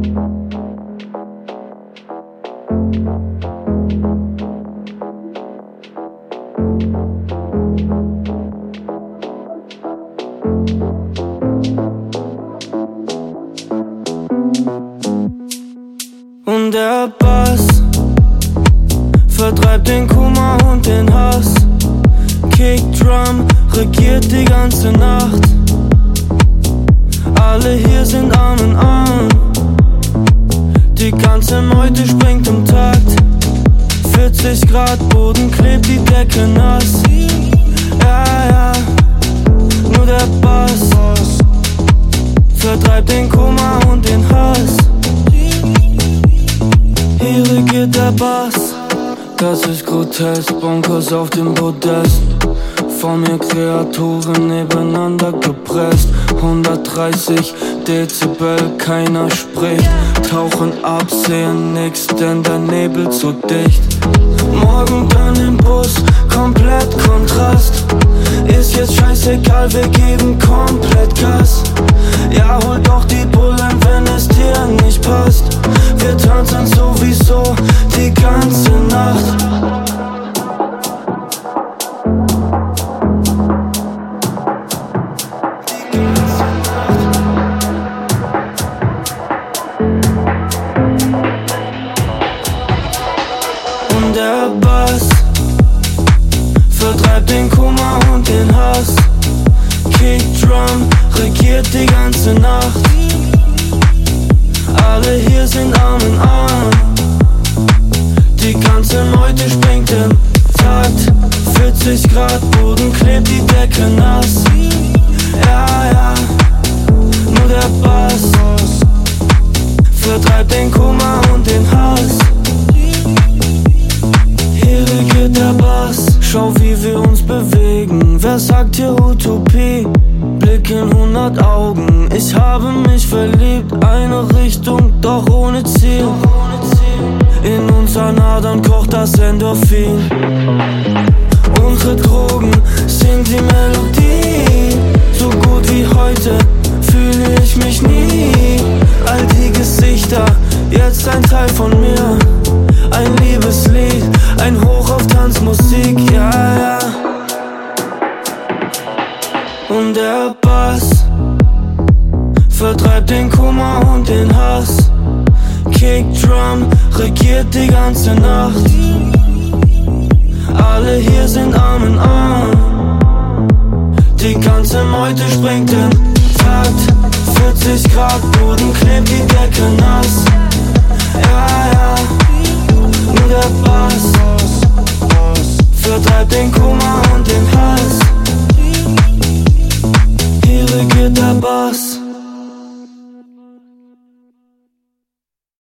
Und der Bass vertreibt den Kummer und den Hass. Kickdrum regiert die ganze Nacht. Alle hier sind Arm in Arm. Die ganze Meute springt im Takt. 40 Grad, Boden klebt die Decke nass. Ja, ja, nur der Bass vertreibt den Kummer und den Hass. Hier regiert der Bass. Das ist grotesk, Bonkers auf dem Podest. Vor mir Kreaturen nebeneinander gepresst. 130 Dezibel, keiner spricht. Tauchen ab, sehen nix, denn der Nebel zu dicht. Morgen dann im Bus, komplett Kontrast. Ist jetzt scheißegal, wir geben komplett Gas. Ja, hol doch die Bullen, wenn es dir nicht passt. Wir tanzen sowieso die ganze Nacht. Und der Bass vertreibt den Kummer und den Hass. Kickdrum regiert die ganze Nacht. Alle hier sind Arm in Arm. Die ganze Meute springt im Takt. 40 Grad, Boden klebt die Decke nass. Ja, ja, nur der Bass vertreibt den Kummer und den Hass. Hier regiert der Bass. Schau, wie wir uns bewegen. Wer sagt hier Utopie? Blick in 100 Augen. Ich habe mich verliebt. Eine Richtung, doch ohne Ziel. In unseren Adern kocht das Endorphin. Unsere Drogen sind die Melodie. So gut wie heute fühle ich mich nie. All die Gesichter, jetzt ein Teil von mir. Ein Liebeslied, ein Hoch auf Tanzmusik, ja, ja. Und der Bass vertreibt den Kummer und den Hass. Kickdrum regiert die ganze Nacht. Alle hier sind Arm in Arm. Die ganze Meute springt im Takt. 40 Grad, Boden klebt die Decke nass. Ja, ja, nur der Bass vertreibt den Kummer und den Hass. Hier regiert der Bass.